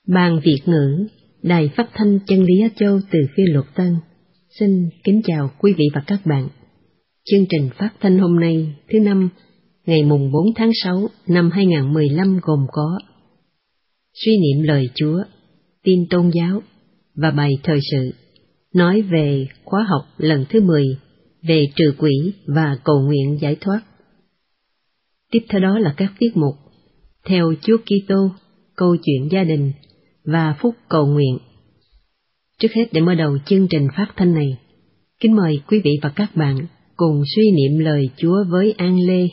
Ban Việt ngữ, Đài Phát thanh Chân lý Á Châu từ Phi Luật Tân. Xin kính chào quý vị và các bạn. Chương trình phát thanh hôm nay, thứ Năm, ngày mùng 4 tháng 6 năm 2015 gồm có suy niệm lời Chúa, tin tôn giáo và bài thời sự, nói về khóa học lần thứ 10 về trừ quỷ và cầu nguyện giải thoát. Tiếp theo đó là các tiết mục Theo Chúa Kitô, câu chuyện gia đình và phút cầu nguyện. Trước hết, để mở đầu chương trình phát thanh này, kính mời quý vị và các bạn cùng suy niệm lời Chúa với An Lê.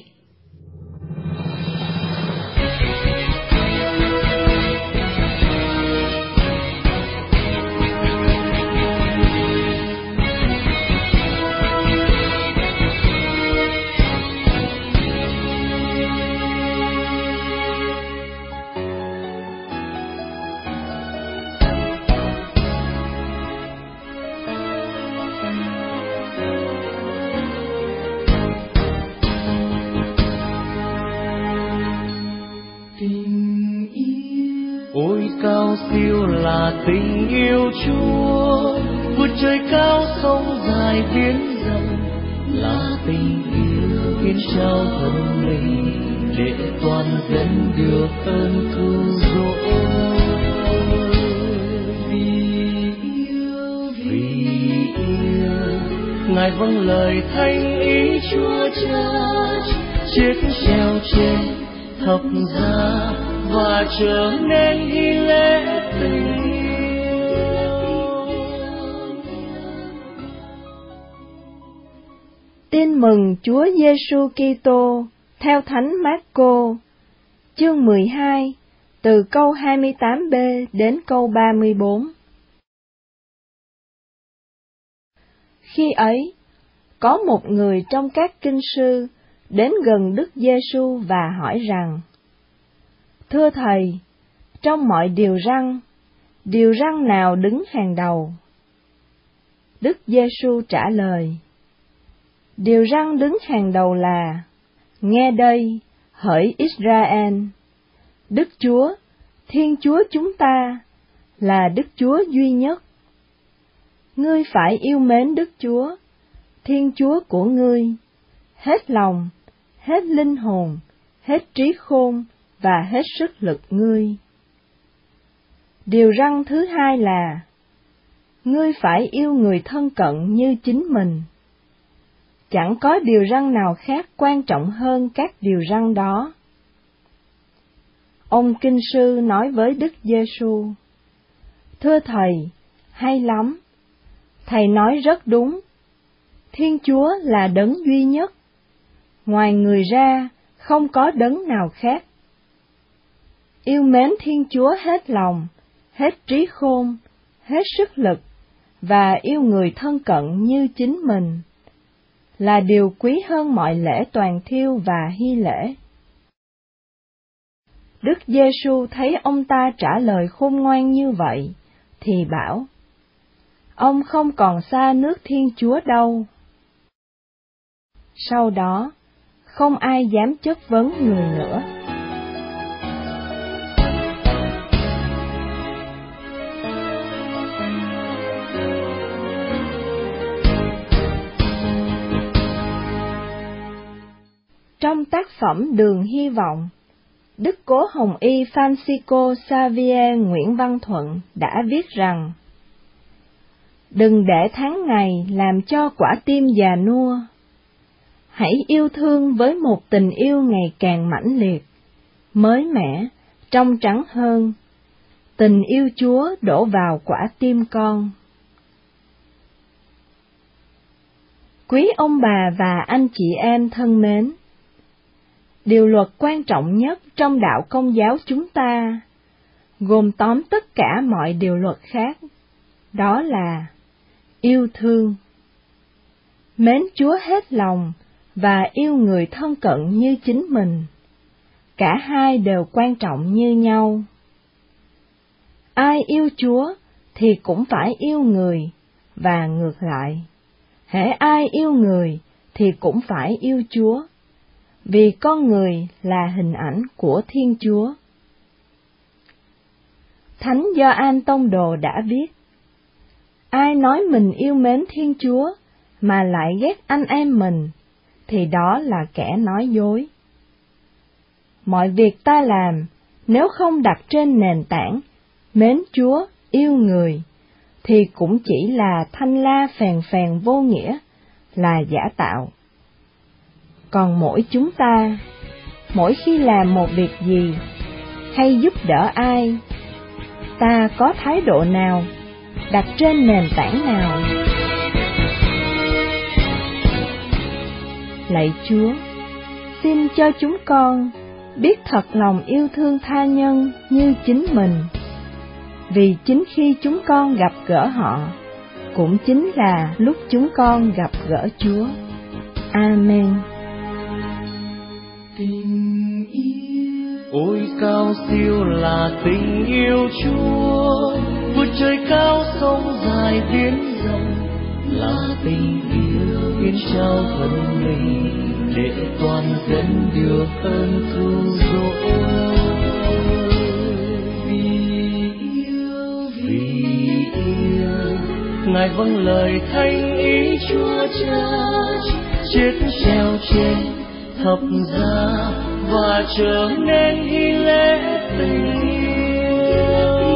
Cao siêu là tình yêu Chúa, vượt trời cao sông dài biển rộng, là tình yêu hiến trao thân mình để toàn dân được ơn cứu rỗi. Vì yêu Ngài vâng lời thánh ý Chúa Cha, chiếc treo trên thập giá và trở nên nghi lễ tình yêu. Tin mừng Chúa Giêsu Kitô theo Thánh Mác-cô, chương 12, từ câu 28b đến câu 34. Khi ấy, có một người trong các kinh sư đến gần Đức Giêsu và hỏi rằng: Thưa Thầy, trong mọi điều răn nào đứng hàng đầu? Đức Giêsu trả lời: Điều răn đứng hàng đầu là: Nghe đây, hỡi Israel, Đức Chúa, Thiên Chúa chúng ta, là Đức Chúa duy nhất. Ngươi phải yêu mến Đức Chúa, Thiên Chúa của ngươi, hết lòng, hết linh hồn, hết trí khôn và hết sức lực ngươi. Điều răn thứ hai là: Ngươi phải yêu người thân cận như chính mình. Chẳng có điều răn nào khác quan trọng hơn các điều răn đó. Ông kinh sư nói với Đức Giêsu: Thưa Thầy, hay lắm. Thầy nói rất đúng. Thiên Chúa là đấng duy nhất. Ngoài người ra, không có đấng nào khác. Yêu mến Thiên Chúa hết lòng, hết trí khôn, hết sức lực, và yêu người thân cận như chính mình, là điều quý hơn mọi lễ toàn thiêu và hy lễ. Đức Giêsu thấy ông ta trả lời khôn ngoan như vậy, thì bảo: Ông không còn xa nước Thiên Chúa đâu. Sau đó, không ai dám chất vấn người nữa. Trong tác phẩm Đường Hy vọng, Đức Cố Hồng Y Francisco Xavier Nguyễn Văn Thuận đã viết rằng: Đừng để tháng ngày làm cho quả tim già nua. Hãy yêu thương với một tình yêu ngày càng mãnh liệt, mới mẻ, trong trắng hơn. Tình yêu Chúa đổ vào quả tim con. Quý ông bà và anh chị em thân mến, điều luật quan trọng nhất trong đạo Công giáo chúng ta, gồm tóm tất cả mọi điều luật khác, đó là yêu thương. Mến Chúa hết lòng và yêu người thân cận như chính mình. Cả hai đều quan trọng như nhau. Ai yêu Chúa thì cũng phải yêu người, và ngược lại. Hễ ai yêu người thì cũng phải yêu Chúa, vì con người là hình ảnh của Thiên Chúa. Thánh Gioan Tông Đồ đã viết: ai nói mình yêu mến Thiên Chúa mà lại ghét anh em mình, thì đó là kẻ nói dối. Mọi việc ta làm, nếu không đặt trên nền tảng mến Chúa, yêu người, thì cũng chỉ là thanh la phèn phèn vô nghĩa, là giả tạo. Còn mỗi chúng ta, mỗi khi làm một việc gì, hay giúp đỡ ai, ta có thái độ nào, đặt trên nền tảng nào? Lạy Chúa, xin cho chúng con biết thật lòng yêu thương tha nhân như chính mình, vì chính khi chúng con gặp gỡ họ, cũng chính là lúc chúng con gặp gỡ Chúa. Amen. Tình yêu, ôi cao siêu là tình yêu Chúa, vượt trời cao sông dài biển rộng, là tình yêu hiến trao thân mình để toàn dân được ơn cứu rỗi. Vì yêu Ngài vâng lời thánh ý Chúa Cha, chết treo trên thập giá và trở nên hy lễ tình yêu.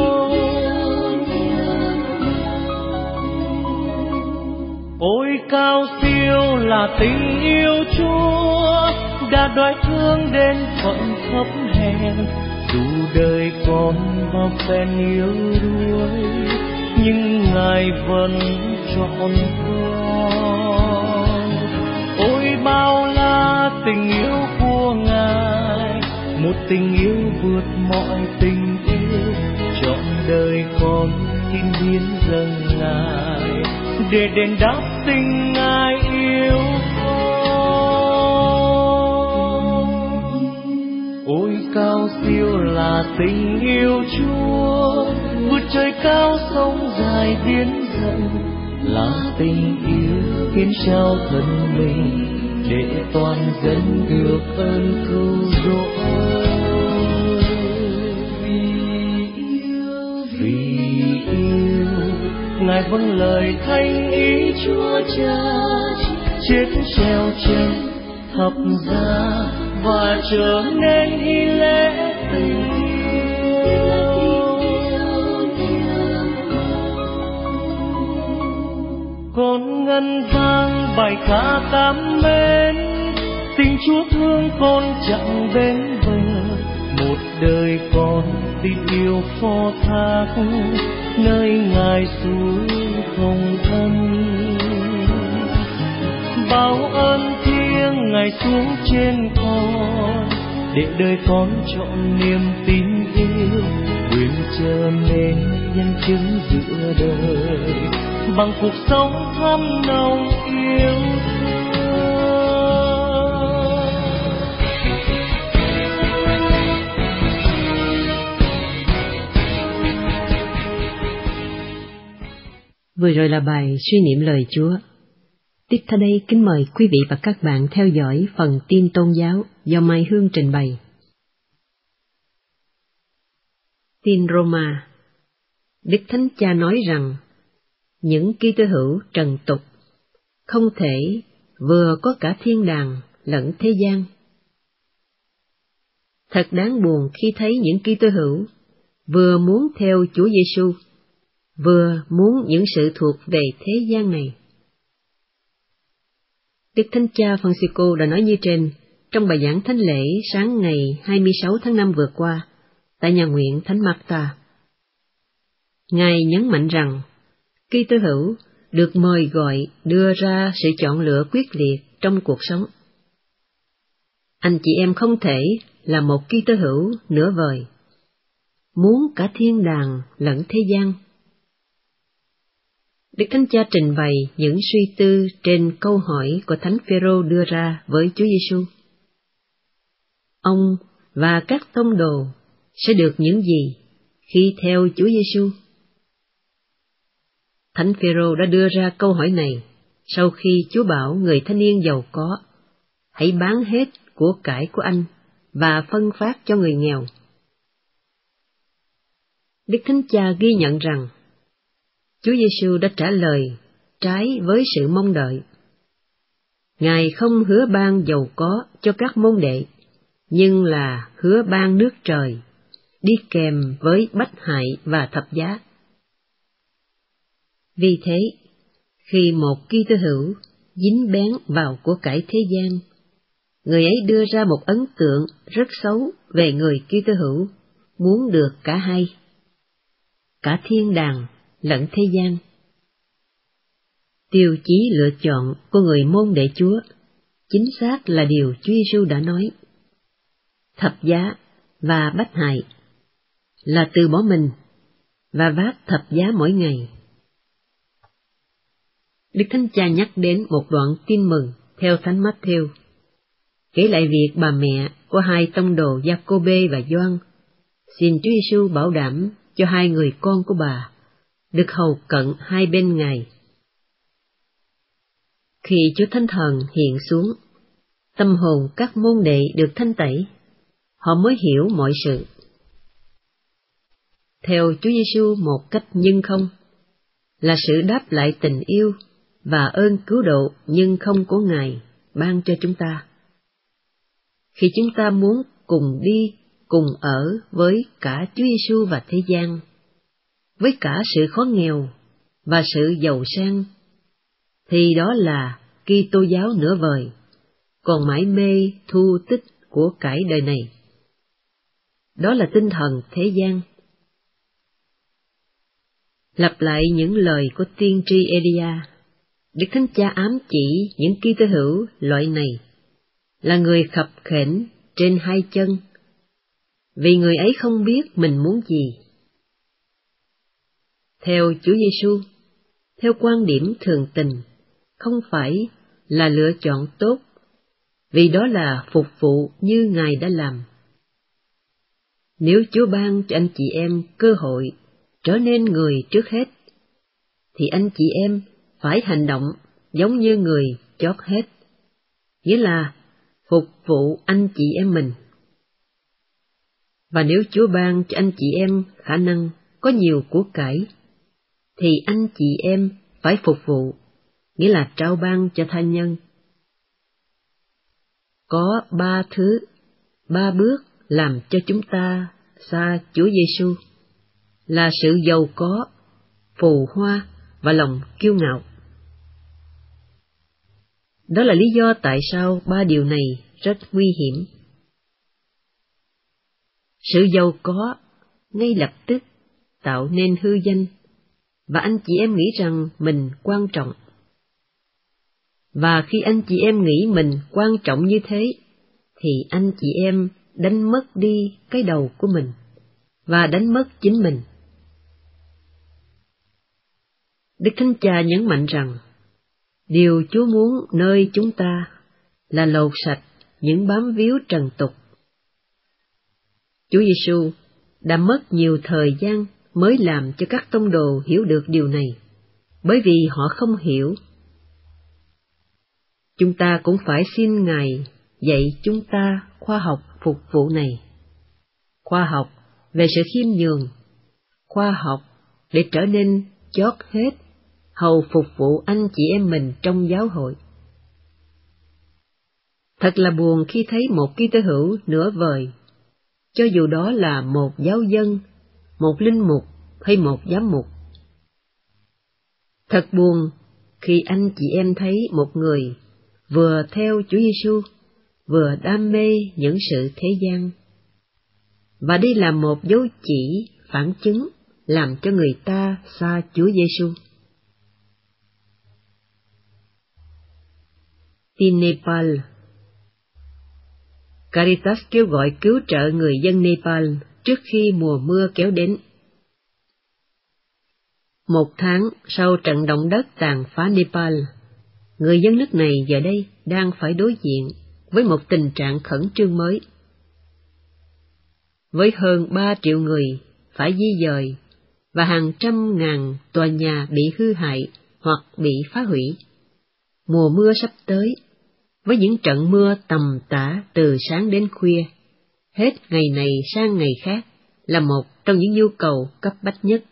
Ôi cao siêu là tình yêu Chúa, đã đói thương đến phận thấp hèn, dù đời còn bao phen yếu đuối, nhưng Ngài vẫn trọn con. Ôi bao la tình yêu của Ngài, một tình yêu vượt mọi tình yêu, trọn đời con xin hiến dâng Ngài, để đền đáp tình Ngài yêu con. Ôi cao siêu là tình yêu Chúa, vượt trời cao sông dài biển rộng, là tình yêu hiến trao thân mình để toàn dân được ơn cứu rỗi. Vì yêu Ngài vâng lời thánh ý Chúa Cha, chết treo trên thập giá và trở nên hy lễ tình yêu. Con ngân vang bài ca cảm mến, tình Chúa thương con chẳng bến bờ, một đời con tin yêu phó thác nơi Ngài suối không thân. Bao ơn thiêng Ngài xuống trên con, để đời con trọn niềm tin yêu, nguyện trở nên nhân chứng giữa đời bằng cuộc sống thắm nồng yêu thương. Vừa rồi là bài suy niệm lời Chúa. Tiếp theo đây kính mời quý vị và các bạn theo dõi phần tin tôn giáo do Mai Hương trình bày. Tin Roma. Đức Thánh Cha nói rằng những Kitô hữu trần tục không thể vừa có cả thiên đàng lẫn thế gian. Thật đáng buồn khi thấy những Kitô hữu vừa muốn theo Chúa Giêsu, vừa muốn những sự thuộc về thế gian này. Đức Thánh Cha Francisco đã nói như trên trong bài giảng thánh lễ sáng ngày 26 tháng 5 vừa qua tại nhà nguyện Thánh Marta. Ngài nhấn mạnh rằng Kitô hữu được mời gọi đưa ra sự chọn lựa quyết liệt trong cuộc sống. Anh chị em không thể là một Kitô hữu nửa vời, muốn cả thiên đàng lẫn thế gian. Đức Thánh Cha trình bày những suy tư trên câu hỏi của Thánh Phêrô đưa ra với Chúa Giêsu. Ông và các tông đồ sẽ được những gì khi theo Chúa Giêsu? Thánh Phêrô đã đưa ra câu hỏi này sau khi Chúa bảo người thanh niên giàu có, hãy bán hết của cải của anh và phân phát cho người nghèo. Đức Thánh Cha ghi nhận rằng Chúa Giêsu đã trả lời trái với sự mong đợi. Ngài không hứa ban giàu có cho các môn đệ, nhưng là hứa ban nước trời, đi kèm với bách hại và thập giá. Vì thế, khi một Kitô hữu dính bén vào của cải thế gian, người ấy đưa ra một ấn tượng rất xấu về người Kitô hữu muốn được cả hai, cả thiên đàng lẫn thế gian. Tiêu chí lựa chọn của người môn đệ Chúa chính xác là điều Chúa Giêsu đã nói. Thập giá và bách hại là từ bỏ mình và vác thập giá mỗi ngày. Đức Thánh Cha nhắc đến một đoạn tin mừng theo Thánh Matthew, kể lại việc bà mẹ của hai tông đồ Giacôbê và Gioan xin Chúa Giêsu bảo đảm cho hai người con của bà được hầu cận hai bên Ngài. Khi Chúa Thánh Thần hiện xuống, tâm hồn các môn đệ được thanh tẩy, họ mới hiểu mọi sự. Theo Chúa Giêsu một cách nhưng không, là sự đáp lại tình yêu và ơn cứu độ nhưng không của Ngài ban cho chúng ta. Khi chúng ta muốn cùng đi, cùng ở với cả Chúa Giêsu và thế gian, với cả sự khó nghèo và sự giàu sang, thì đó là Kitô giáo nửa vời, còn mãi mê thu tích của cải đời này. Đó là tinh thần thế gian. Lặp lại những lời của tiên tri Elia, Đức Thánh Cha ám chỉ những Kitô hữu loại này là người khập khểnh trên hai chân, vì người ấy không biết mình muốn gì. Theo Chúa Giêsu, theo quan điểm thường tình, không phải là lựa chọn tốt, vì đó là phục vụ như Ngài đã làm. Nếu Chúa ban cho anh chị em cơ hội trở nên người trước hết, thì anh chị em phải hành động giống như người chót hết, nghĩa là phục vụ anh chị em mình. Và nếu Chúa ban cho anh chị em khả năng có nhiều của cải, thì anh chị em phải phục vụ, nghĩa là trao ban cho tha nhân. Có ba bước làm cho chúng ta xa Chúa Giêsu, là sự giàu có, phù hoa và lòng kiêu ngạo. Đó là lý do tại sao ba điều này rất nguy hiểm. Sự giàu có ngay lập tức tạo nên hư danh, và anh chị em nghĩ rằng mình quan trọng. Và khi anh chị em nghĩ mình quan trọng như thế, thì anh chị em đánh mất đi cái đầu của mình, và đánh mất chính mình. Đức Thánh Cha nhấn mạnh rằng, điều Chúa muốn nơi chúng ta là lột sạch những bám víu trần tục. Chúa Giêsu đã mất nhiều thời gian mới làm cho các tông đồ hiểu được điều này, bởi vì họ không hiểu. Chúng ta cũng phải xin Ngài dạy chúng ta khoa học phục vụ này, khoa học về sự khiêm nhường, khoa học để trở nên chót hết, hầu phục vụ anh chị em mình trong giáo hội. Thật là buồn khi thấy một Kitô hữu nửa vời, cho dù đó là một giáo dân, một linh mục hay một giám mục. Thật buồn khi anh chị em thấy một người vừa theo Chúa Giêsu, vừa đam mê những sự thế gian, và đây là một dấu chỉ phản chứng làm cho người ta xa Chúa Giêsu. Tin Nepal. Caritas kêu gọi cứu trợ người dân Nepal trước khi mùa mưa kéo đến. 1 tháng sau trận động đất tàn phá Nepal, người dân nước này giờ đây đang phải đối diện với một tình trạng khẩn trương mới. Với hơn 3 triệu người phải di dời và hàng trăm ngàn tòa nhà bị hư hại hoặc bị phá hủy, mùa mưa sắp tới, với những trận mưa tầm tã từ sáng đến khuya, hết ngày này sang ngày khác, là một trong những nhu cầu cấp bách nhất.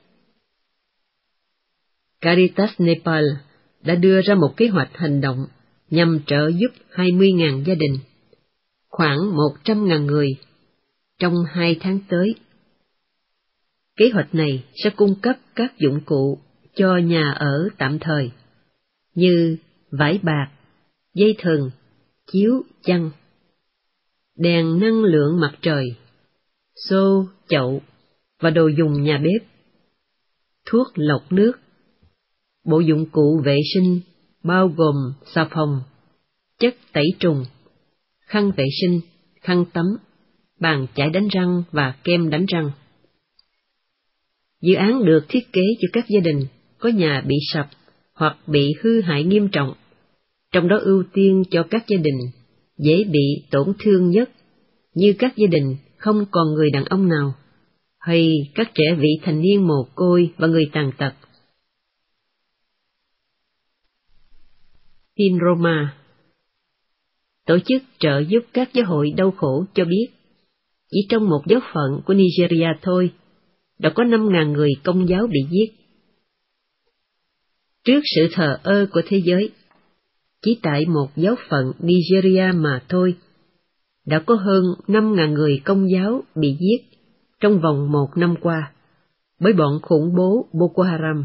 Caritas Nepal đã đưa ra một kế hoạch hành động nhằm trợ giúp 20.000 gia đình, khoảng 100.000 người, trong 2 tháng tới. Kế hoạch này sẽ cung cấp các dụng cụ cho nhà ở tạm thời, như vải bạt, dây thừng, chiếu, chăn, đèn năng lượng mặt trời, xô, chậu và đồ dùng nhà bếp, thuốc lọc nước, bộ dụng cụ vệ sinh bao gồm xà phòng, chất tẩy trùng, khăn vệ sinh, khăn tắm, bàn chải đánh răng và kem đánh răng. Dự án được thiết kế cho các gia đình có nhà bị sập hoặc bị hư hại nghiêm trọng, trong đó ưu tiên cho các gia đình dễ bị tổn thương nhất, như các gia đình không còn người đàn ông nào, hay các trẻ vị thành niên mồ côi và người tàn tật. Tin Roma, tổ chức trợ giúp các giáo hội đau khổ cho biết, chỉ trong một giáo phận của Nigeria thôi, đã có 5.000 người Công giáo bị giết. Trước sự thờ ơ của thế giới, chỉ tại một giáo phận Nigeria mà thôi, đã có hơn 5.000 người Công giáo bị giết trong vòng 1 năm qua bởi bọn khủng bố Boko Haram.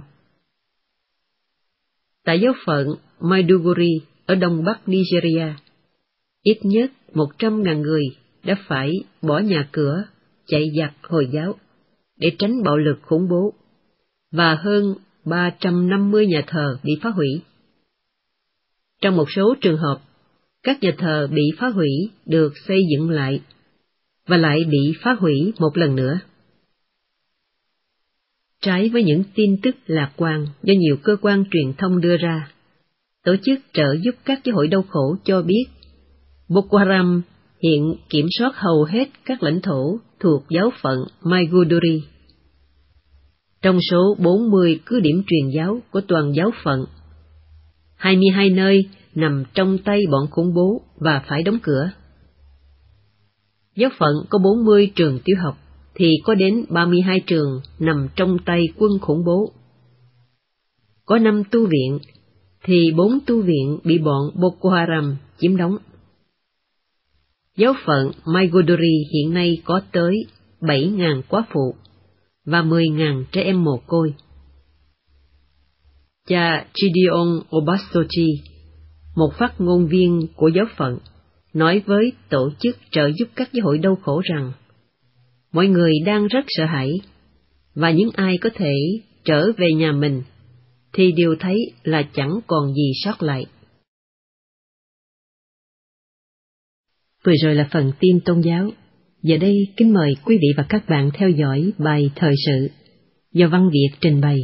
Tại giáo phận Maiduguri ở đông bắc Nigeria, ít nhất 100.000 người đã phải bỏ nhà cửa, chạy giặc Hồi giáo để tránh bạo lực khủng bố, và hơn 350 nhà thờ bị phá hủy. Trong một số trường hợp, các nhà thờ bị phá hủy được xây dựng lại, và lại bị phá hủy một lần nữa. Trái với những tin tức lạc quan do nhiều cơ quan truyền thông đưa ra, tổ chức trợ giúp các giáo hội đau khổ cho biết, Boko Haram hiện kiểm soát hầu hết các lãnh thổ thuộc giáo phận Maiduguri. Trong số 40 cứ điểm truyền giáo của toàn giáo phận, 22 nơi nằm trong tay bọn khủng bố và phải đóng cửa. Giáo phận có 40 trường tiểu học, thì có đến 32 trường nằm trong tay quân khủng bố. Có 5 tu viện, thì 4 tu viện bị bọn Boko Haram chiếm đóng. Giáo phận Maiduguri hiện nay có tới 7.000 quá phụ và 10.000 trẻ em mồ côi. Cha Gideon Obasochi, một phát ngôn viên của giáo phận, nói với tổ chức trợ giúp các giáo hội đau khổ rằng, mọi người đang rất sợ hãi, và những ai có thể trở về nhà mình thì đều thấy là chẳng còn gì sót lại. Vừa rồi là phần tin tôn giáo. Giờ đây kính mời quý vị và các bạn theo dõi bài thời sự do Văn Việt trình bày.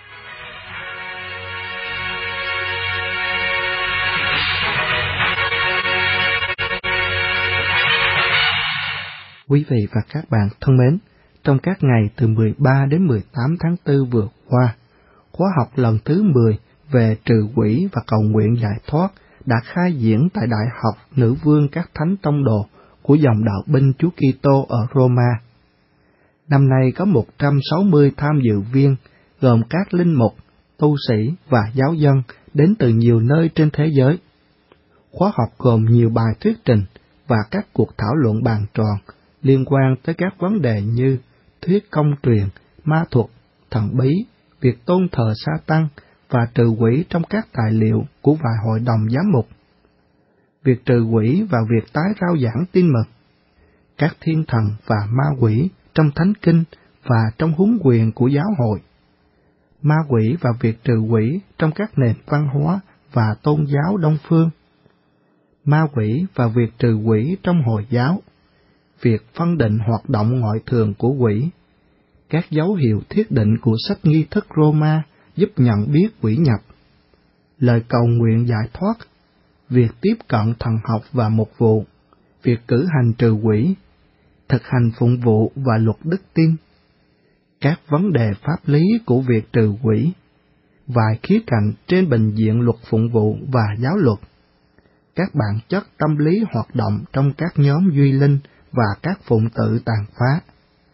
Quý vị và các bạn thân mến, trong các ngày từ 13 đến 18 tháng 4 vừa qua, khóa học lần thứ 10 về trừ quỷ và cầu nguyện giải thoát đã khai diễn tại Đại học Nữ Vương các Thánh Tông Đồ của dòng đạo binh Chúa Kitô ở Roma. Năm nay có 160 tham dự viên, gồm các linh mục, tu sĩ và giáo dân đến từ nhiều nơi trên thế giới. Khóa học gồm nhiều bài thuyết trình và các cuộc thảo luận bàn tròn liên quan tới các vấn đề như thuyết công truyền, ma thuật, thần bí, việc tôn thờ Sa-tăng và trừ quỷ trong các tài liệu của vài hội đồng giám mục, việc trừ quỷ và việc tái rao giảng tin mừng, các thiên thần và ma quỷ trong Thánh Kinh và trong huấn quyền của giáo hội, ma quỷ và việc trừ quỷ trong các nền văn hóa và tôn giáo Đông phương, ma quỷ và việc trừ quỷ trong Hồi giáo, việc phân định hoạt động ngoại thường của quỷ, các dấu hiệu thiết định của sách nghi thức Roma giúp nhận biết quỷ nhập, lời cầu nguyện giải thoát, việc tiếp cận thần học và mục vụ, việc cử hành trừ quỷ, thực hành phụng vụ và luật đức tin, các vấn đề pháp lý của việc trừ quỷ, vài khía cạnh trên bình diện luật phụng vụ và giáo luật, các bản chất tâm lý hoạt động trong các nhóm duy linh và các phụng tự tàn phá,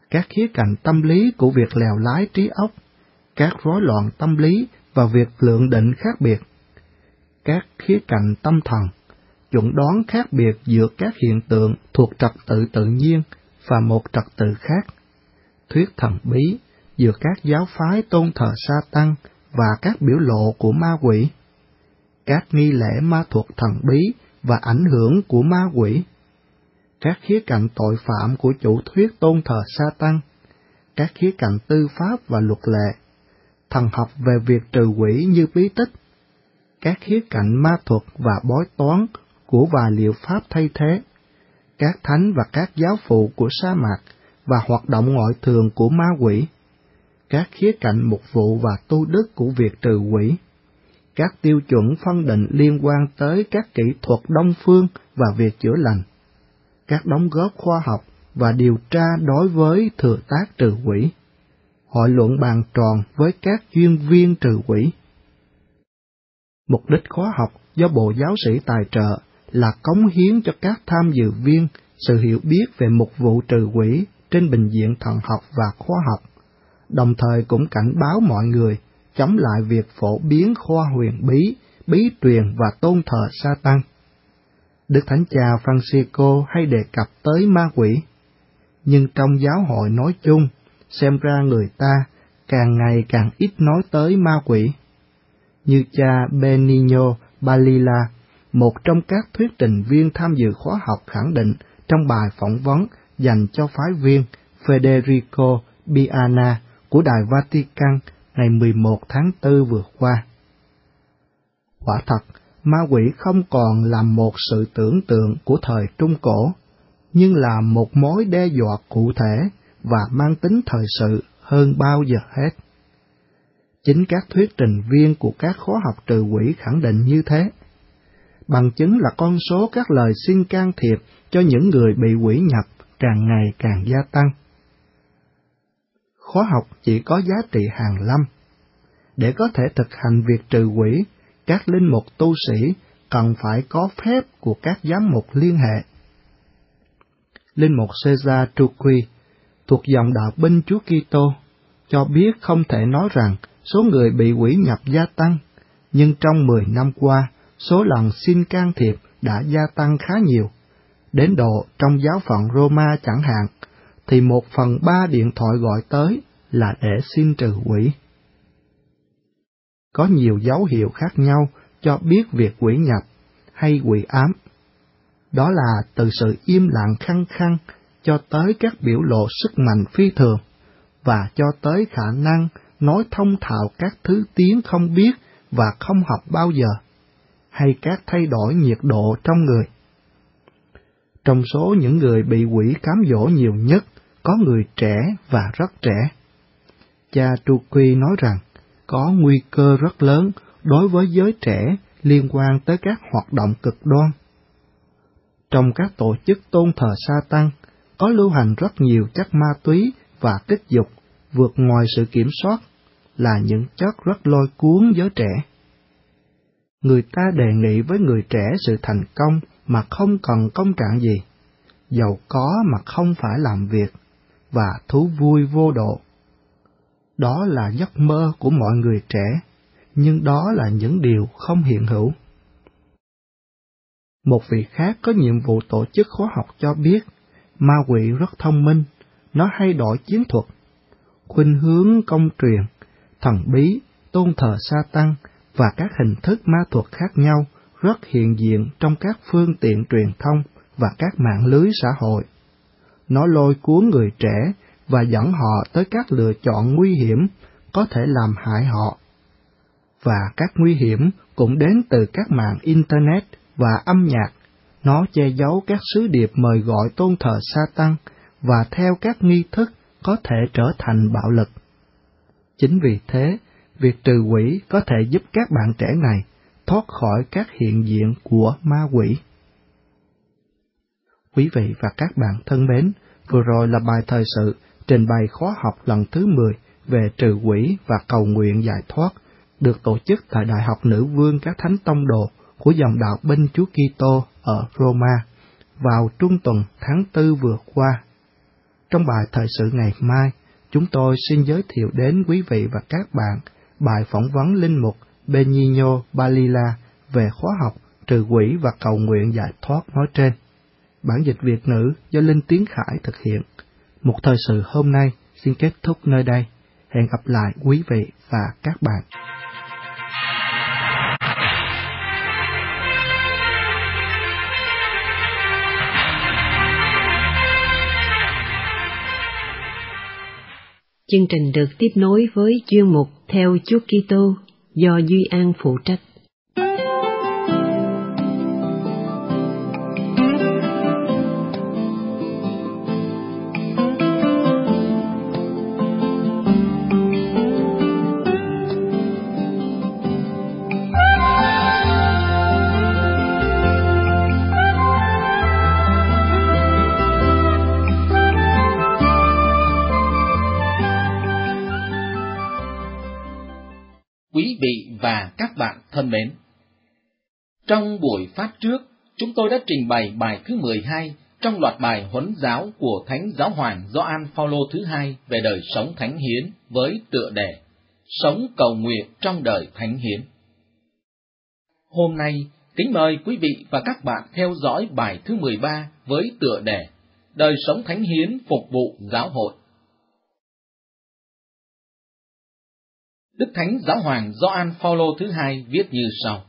các khía cạnh tâm lý của việc lèo lái trí óc, các rối loạn tâm lý và việc lượng định khác biệt, các khía cạnh tâm thần, chuẩn đoán khác biệt giữa các hiện tượng thuộc trật tự tự nhiên và một trật tự khác, thuyết thần bí giữa các giáo phái tôn thờ Sa-tăng và các biểu lộ của ma quỷ, các nghi lễ ma thuật thần bí và ảnh hưởng của ma quỷ, các khía cạnh tội phạm của chủ thuyết tôn thờ Sa-tăng, các khía cạnh tư pháp và luật lệ, thần học về việc trừ quỷ như bí tích, các khía cạnh ma thuật và bói toán của vài liệu pháp thay thế, các thánh và các giáo phụ của sa mạc và hoạt động ngoại thường của ma quỷ, các khía cạnh mục vụ và tu đức của việc trừ quỷ, các tiêu chuẩn phân định liên quan tới các kỹ thuật đông phương và việc chữa lành, các đóng góp khoa học và điều tra đối với thừa tác trừ quỷ, hội luận bàn tròn với các chuyên viên trừ quỷ. Mục đích khóa học do Bộ Giáo sĩ tài trợ là cống hiến cho các tham dự viên sự hiểu biết về mục vụ trừ quỷ trên bình diện thần học và khoa học, đồng thời cũng cảnh báo mọi người chống lại việc phổ biến khoa huyền bí, bí truyền và tôn thờ Sa-tăng. Đức Thánh Cha Francisco hay đề cập tới ma quỷ, nhưng trong giáo hội nói chung, xem ra người ta càng ngày càng ít nói tới ma quỷ. Như cha Benigno Balila, một trong các thuyết trình viên tham dự khóa học khẳng định trong bài phỏng vấn dành cho phái viên Federico Biana của Đài Vatican ngày 11 tháng 4 vừa qua. Quả thật, ma quỷ không còn là một sự tưởng tượng của thời Trung Cổ, nhưng là một mối đe dọa cụ thể và mang tính thời sự hơn bao giờ hết. Chính các thuyết trình viên của các khóa học trừ quỷ khẳng định như thế. Bằng chứng là con số các lời xin can thiệp cho những người bị quỷ nhập càng ngày càng gia tăng. Khóa học chỉ có giá trị hàn lâm. Để có thể thực hành việc trừ quỷ, các linh mục tu sĩ cần phải có phép của các giám mục liên hệ. Linh mục Cesar Truqui, thuộc dòng đạo Binh Chúa Kitô, cho biết không thể nói rằng số người bị quỷ nhập gia tăng, nhưng trong 10 năm qua, số lần xin can thiệp đã gia tăng khá nhiều. Đến độ trong giáo phận Roma chẳng hạn, thì 1/3 điện thoại gọi tới là để xin trừ quỷ. Có nhiều dấu hiệu khác nhau cho biết việc quỷ nhập hay quỷ ám. Đó là từ sự im lặng khăng khăng cho tới các biểu lộ sức mạnh phi thường, và cho tới khả năng nói thông thạo các thứ tiếng không biết và không học bao giờ, hay các thay đổi nhiệt độ trong người. Trong số những người bị quỷ cám dỗ nhiều nhất, có người trẻ và rất trẻ. Cha Truqui nói rằng, có nguy cơ rất lớn đối với giới trẻ liên quan tới các hoạt động cực đoan. Trong các tổ chức tôn thờ Sa-tăng, có lưu hành rất nhiều chất ma túy và kích dục vượt ngoài sự kiểm soát, là những chất rất lôi cuốn giới trẻ. Người ta đề nghị với người trẻ sự thành công mà không cần công trạng gì, giàu có mà không phải làm việc, và thú vui vô độ. Đó là giấc mơ của mọi người trẻ, nhưng đó là những điều không hiện hữu. Một vị khác có nhiệm vụ tổ chức khóa học cho biết, ma quỷ rất thông minh, nó hay đổi chiến thuật, khuynh hướng công truyền, thần bí, tôn thờ Sa-tăng và các hình thức ma thuật khác nhau rất hiện diện trong các phương tiện truyền thông và các mạng lưới xã hội. Nó lôi cuốn người trẻ và dẫn họ tới các lựa chọn nguy hiểm có thể làm hại họ. Và các nguy hiểm cũng đến từ các mạng Internet và âm nhạc. Nó che giấu các sứ điệp mời gọi tôn thờ Sa-tăng và theo các nghi thức có thể trở thành bạo lực. Chính vì thế, việc trừ quỷ có thể giúp các bạn trẻ này thoát khỏi các hiện diện của ma quỷ. Quý vị và các bạn thân mến, vừa rồi là bài thời sự trình bày khóa học lần thứ 10 về trừ quỷ và cầu nguyện giải thoát, được tổ chức tại Đại học Nữ Vương các Thánh Tông Đồ của dòng đạo Binh Chúa Kitô ở Roma vào trung tuần tháng 4 vừa qua. Trong bài thời sự ngày mai, chúng tôi xin giới thiệu đến quý vị và các bạn bài phỏng vấn linh mục Benigno Balila về khóa học trừ quỷ và cầu nguyện giải thoát nói trên. Bản dịch Việt ngữ do Linh Tiến Khải thực hiện. Một thời sự hôm nay xin kết thúc nơi đây. Hẹn gặp lại quý vị và các bạn. Chương trình được tiếp nối với chuyên mục Theo Chúa Kitô do Duy An phụ trách. Quý vị và các bạn thân mến, trong buổi phát trước, chúng tôi đã trình bày bài thứ 12 trong loạt bài huấn giáo của Thánh Giáo hoàng Gioan Phaolô thứ hai về đời sống thánh hiến với tựa đề Sống cầu nguyện trong đời thánh hiến. Hôm nay, kính mời quý vị và các bạn theo dõi bài thứ 13 với tựa đề Đời sống thánh hiến phục vụ giáo hội. Đức Thánh Giáo hoàng Gioan Phaolô thứ hai viết như sau.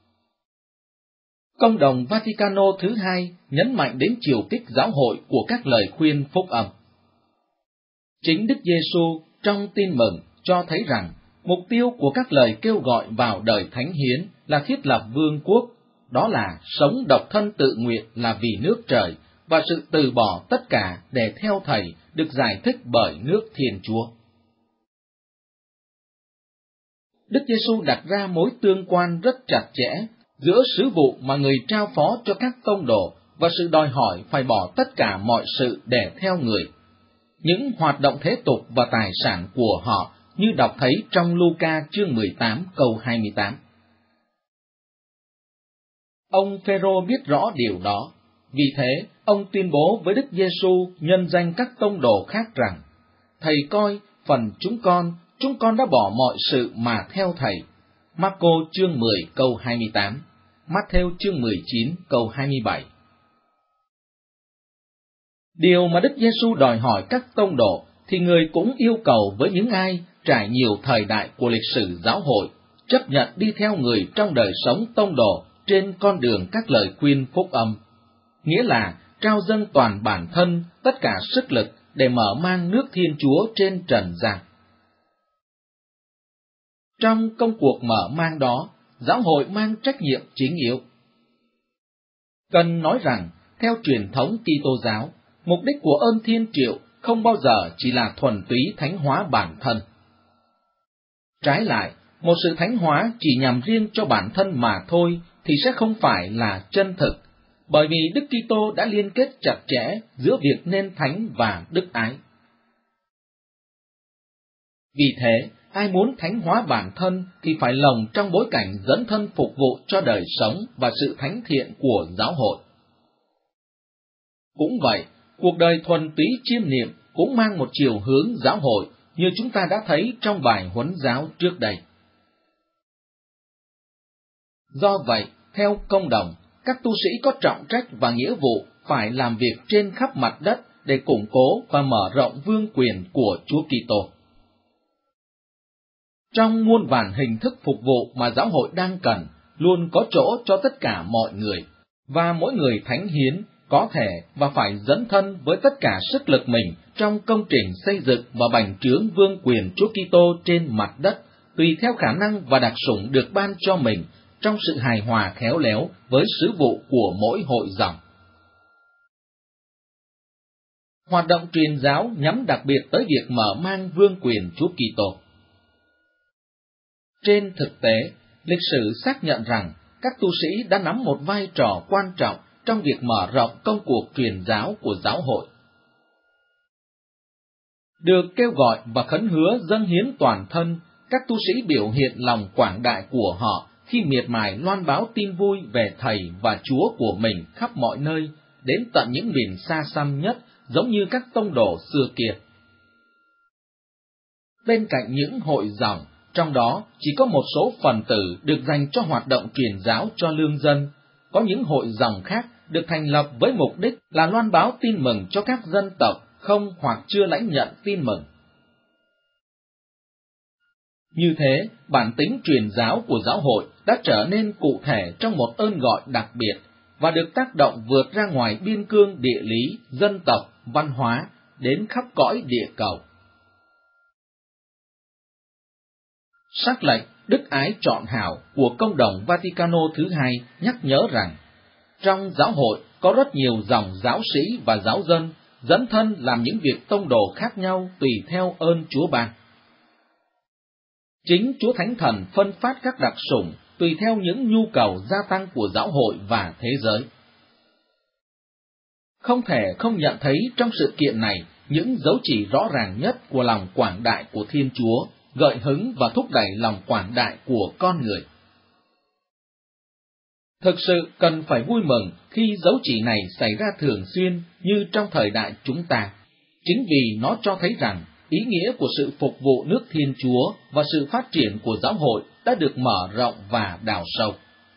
Công đồng Vaticano thứ hai nhấn mạnh đến chiều kích giáo hội của các lời khuyên phúc âm. Chính Đức Giêsu trong Tin Mừng cho thấy rằng mục tiêu của các lời kêu gọi vào đời thánh hiến là thiết lập vương quốc, đó là sống độc thân tự nguyện là vì nước trời và sự từ bỏ tất cả để theo Thầy được giải thích bởi nước Thiên Chúa. Đức Giêsu đặt ra mối tương quan rất chặt chẽ giữa sứ vụ mà người trao phó cho các tông đồ và sự đòi hỏi phải bỏ tất cả mọi sự để theo người. Những hoạt động thế tục và tài sản của họ như đọc thấy trong Luca chương 18 câu 28. Ông Phêrô biết rõ điều đó, vì thế ông tuyên bố với Đức Giêsu nhân danh các tông đồ khác rằng: Thầy coi, phần chúng con đã bỏ mọi sự mà theo Thầy. Marco chương 10 câu 28, Matthew chương 19 câu 27. Điều mà Đức Giêsu đòi hỏi các tông đồ thì người cũng yêu cầu với những ai trải nhiều thời đại của lịch sử giáo hội, chấp nhận đi theo người trong đời sống tông đồ trên con đường các lời khuyên phúc âm, nghĩa là trao dâng toàn bản thân, tất cả sức lực để mở mang nước Thiên Chúa trên trần gian. Trong công cuộc mở mang đó, giáo hội mang trách nhiệm chính yếu. Cần nói rằng, theo truyền thống Kitô giáo, mục đích của ơn thiên triệu không bao giờ chỉ là thuần túy thánh hóa bản thân. Trái lại, một sự thánh hóa chỉ nhằm riêng cho bản thân mà thôi thì sẽ không phải là chân thực, bởi vì Đức Kitô đã liên kết chặt chẽ giữa việc nên thánh và đức ái. Vì thế, ai muốn thánh hóa bản thân thì phải lồng trong bối cảnh dẫn thân phục vụ cho đời sống và sự thánh thiện của giáo hội. Cũng vậy, cuộc đời thuần túy chiêm niệm cũng mang một chiều hướng giáo hội như chúng ta đã thấy trong bài huấn giáo trước đây. Do vậy, theo công đồng, các tu sĩ có trọng trách và nghĩa vụ phải làm việc trên khắp mặt đất để củng cố và mở rộng vương quyền của Chúa Kitô. Trong muôn vàn hình thức phục vụ mà giáo hội đang cần, luôn có chỗ cho tất cả mọi người, và mỗi người thánh hiến có thể và phải dấn thân với tất cả sức lực mình trong công trình xây dựng và bành trướng vương quyền Chúa Kitô trên mặt đất, tùy theo khả năng và đặc sủng được ban cho mình, trong sự hài hòa khéo léo với sứ vụ của mỗi hội dòng. Hoạt động truyền giáo nhắm đặc biệt tới việc mở mang vương quyền Chúa Kitô. Trên thực tế, lịch sử xác nhận rằng các tu sĩ đã nắm một vai trò quan trọng trong việc mở rộng công cuộc truyền giáo của giáo hội. Được kêu gọi và khấn hứa dâng hiến toàn thân, các tu sĩ biểu hiện lòng quảng đại của họ khi miệt mài loan báo tin vui về Thầy và Chúa của mình khắp mọi nơi, đến tận những miền xa xăm nhất, giống như các tông đồ xưa kia. Bên cạnh những hội dòng, trong đó chỉ có một số phần tử được dành cho hoạt động truyền giáo cho lương dân, có những hội dòng khác được thành lập với mục đích là loan báo tin mừng cho các dân tộc không hoặc chưa lãnh nhận tin mừng. Như thế, bản tính truyền giáo của giáo hội đã trở nên cụ thể trong một ơn gọi đặc biệt và được tác động vượt ra ngoài biên cương địa lý, dân tộc, văn hóa, đến khắp cõi địa cầu. Sắc lệnh đức ái trọn hảo của Công đồng Vaticano thứ hai nhắc nhớ rằng, trong giáo hội có rất nhiều dòng giáo sĩ và giáo dân dấn thân làm những việc tông đồ khác nhau tùy theo ơn Chúa ban. Chính Chúa Thánh Thần phân phát các đặc sủng tùy theo những nhu cầu gia tăng của giáo hội và thế giới. Không thể không nhận thấy trong sự kiện này những dấu chỉ rõ ràng nhất của lòng quảng đại của Thiên Chúa, gợi hứng và thúc đẩy lòng quảng đại của con người. Thực sự cần phải vui mừng khi dấu chỉ này xảy ra thường xuyên như trong thời đại chúng ta, chính vì nó cho thấy rằng ý nghĩa của sự phục vụ nước Thiên Chúa và sự phát triển của giáo hội đã được mở rộng và đào sâu.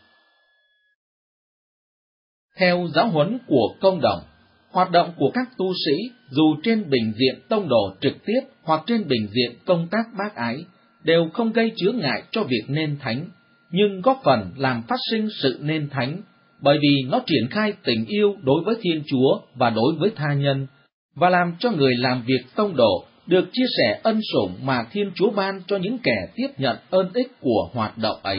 Theo giáo huấn của Công đồng, hoạt động của các tu sĩ dù trên bình diện tông đồ trực tiếp hoặc trên bình diện công tác bác ái đều không gây chướng ngại cho việc nên thánh, nhưng góp phần làm phát sinh sự nên thánh, bởi vì nó triển khai tình yêu đối với Thiên Chúa và đối với tha nhân, và làm cho người làm việc tông đồ được chia sẻ ân sủng mà Thiên Chúa ban cho những kẻ tiếp nhận ơn ích của hoạt động ấy.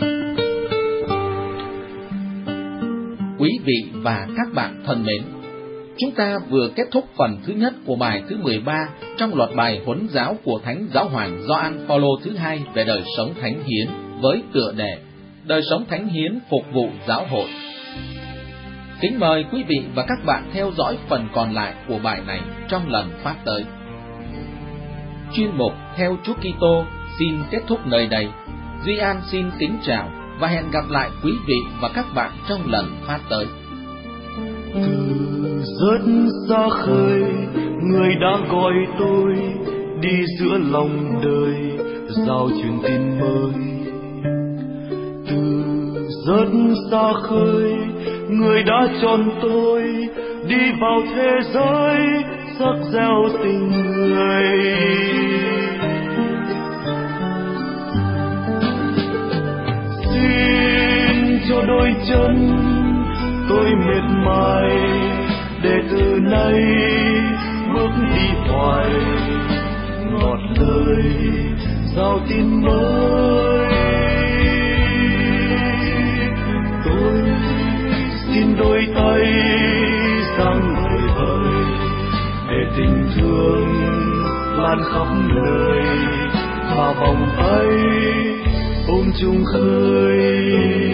Quý vị và các bạn thân mến, chúng ta vừa kết thúc phần thứ nhất của bài thứ 13 trong loạt bài huấn giáo của Thánh Giáo hoàng Gioan Phaolô thứ hai về đời sống thánh hiến với tựa đề Đời sống thánh hiến phục vụ giáo hội. Kính mời quý vị và các bạn theo dõi phần còn lại của bài này trong lần phát tới. Chuyên mục Theo Chúa Kitô xin kết thúc nơi đây. Duy An xin kính chào và hẹn gặp lại quý vị và các bạn trong lần phát tới. Từ rất xa khơi, người đã gọi tôi đi giữa lòng đời, giao truyền tin mới. Từ rất xa khơi, người đã chọn tôi đi vào thế giới, sắc gieo tình người. Xin cho đôi chân tôi miệt mài để từ nay bước đi hoài, ngọt lời giao tin mới. Tôi xin đôi tay dang người vời để tình thương lan khắp nơi, và vòng tay ôm chung khơi.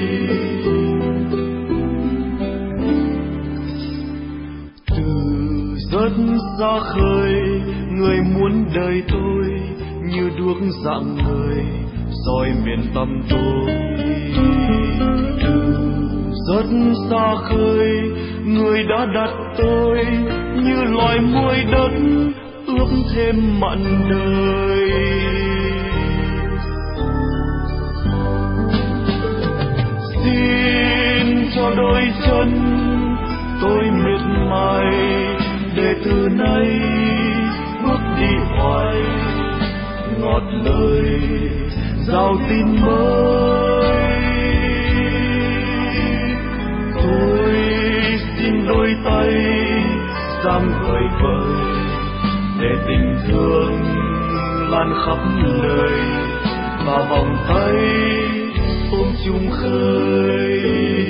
Rất xa khơi, người muốn đời tôi như đuốc rạng ngời soi miền tâm tôi. Từ rất xa khơi, người đã đặt tôi như loài muối đất ướp thêm mặn đời. Xin cho đôi chân tôi miệt mài để từ nay bước đi hoài, ngọt lời giao tin mới. Tôi xin đôi tay dang vời vời để tình thương lan khắp nơi, và vòng tay ôm chung khơi.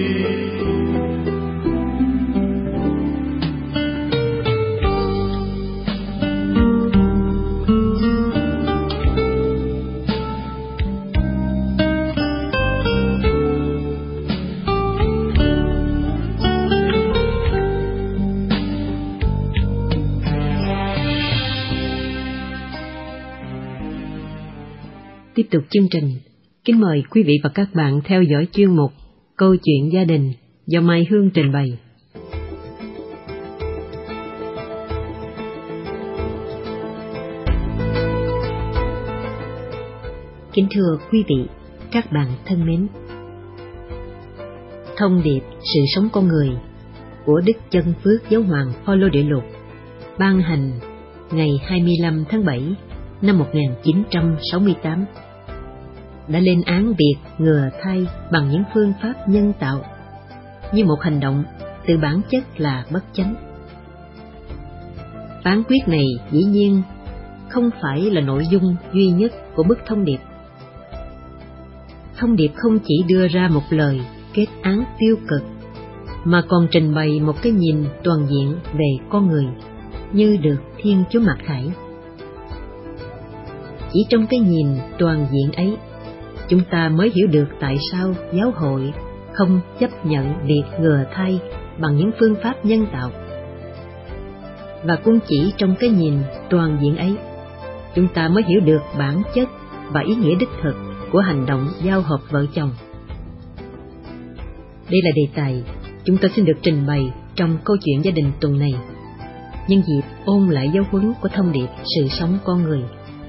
Tiếp tục chương trình, kính mời quý vị và các bạn theo dõi chuyên mục Câu chuyện gia đình do Mai Hương trình bày. Kính thưa quý vị, các bạn thân mến, thông điệp sự sống con người của Đức Chân Phước Giáo hoàng Phaolô Đệ Lục ban hành ngày 25 tháng 7 năm 1968 đã lên án việc ngừa thai bằng những phương pháp nhân tạo như một hành động từ bản chất là bất chánh. Phán quyết này dĩ nhiên không phải là nội dung duy nhất của bức thông điệp. Thông điệp không chỉ đưa ra một lời kết án tiêu cực, mà còn trình bày một cái nhìn toàn diện về con người như được Thiên Chúa mặc khải. Chỉ trong cái nhìn toàn diện ấy, chúng ta mới hiểu được tại sao giáo hội không chấp nhận việc ngừa thai bằng những phương pháp nhân tạo. Và cũng chỉ trong cái nhìn toàn diện ấy, chúng ta mới hiểu được bản chất và ý nghĩa đích thực của hành động giao hợp vợ chồng. Đây là đề tài chúng tôi xin được trình bày trong câu chuyện gia đình tuần này, nhân dịp ôn lại giáo huấn của thông điệp sự sống con người.